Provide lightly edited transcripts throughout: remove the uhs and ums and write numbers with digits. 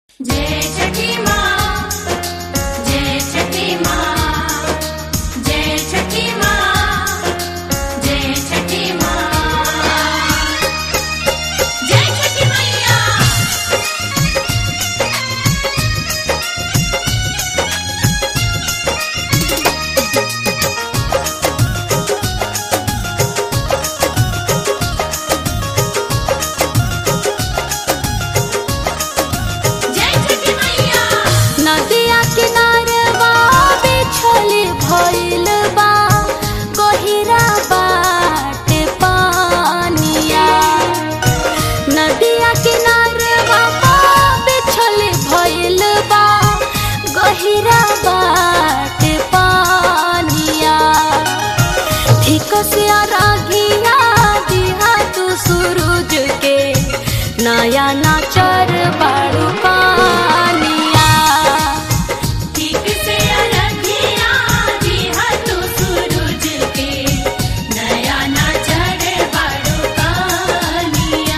जय छठी माँ, जय छठी माँ, जय छठी माँ, जय छठी माँ, जय छठी मैया। नदिया किनारवा बिछल भइल बा गहिरा बाटे पानिया। नदिया किनारवा बिछल भइल बा गहिरा बाटे पानिया। ठीक से अरघिया दिहा तू सूरज के नया नाचर बाड़ू पानिया। ठीक से अरघिया दिहा तू सूरज के नया नाचर बाड़ू पानिया।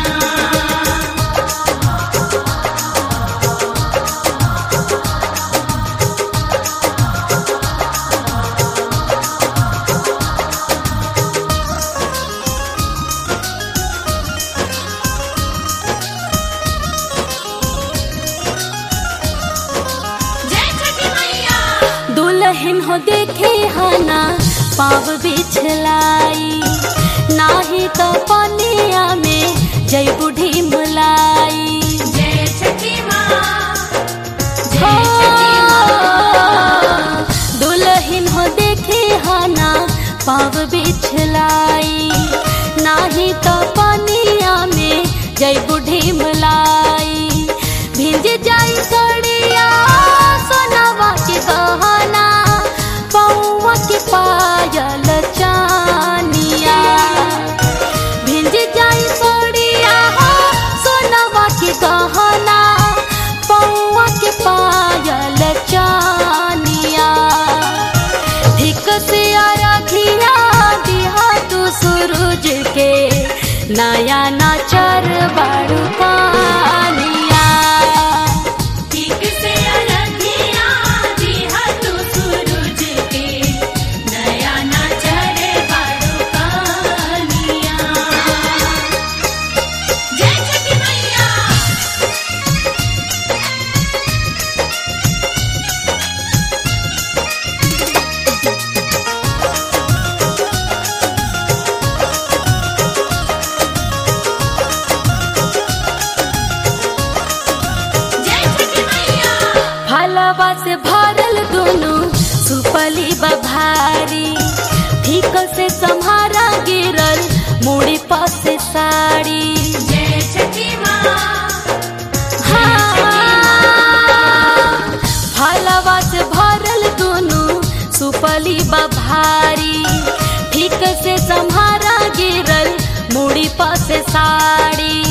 जय छठी मैया। दुल्हन हो देखे हना पाव बिछलाई, नाही तो पनिया में जय बूढ़ी मुलाई। जय छठी माँ, जय छठी माँ, दुल्हन हो देखे हना पाव बिछलाई, नाही तो पनिया में जय बूढ़ी मुलाई। भिंज जाई सड़िया सोनावा के गहना, पौवा के पायल चानिया। भिंज जाई सड़िया सोनावा के गहना, पौवा के पायल चानिया। ठीक से अरघिया दिहा तू सूरज के नया नाचर बाड़ू पानिया। ठीक से अरघिया दिहा तू सूरज के नया नाचर बाड़ू पानिया। जय छठी मैया। जय छठी मैया। फलवा से भरल दुनु सुपली बभारी, ठीक से सम्हारा गिरल मुड़ी पर से साड़ी। जय छठी माँ, फलवा से भरल दुनु सुपली बभारी, ठीक से सम्हारा गिरल मुड़ी पर से साड़ी।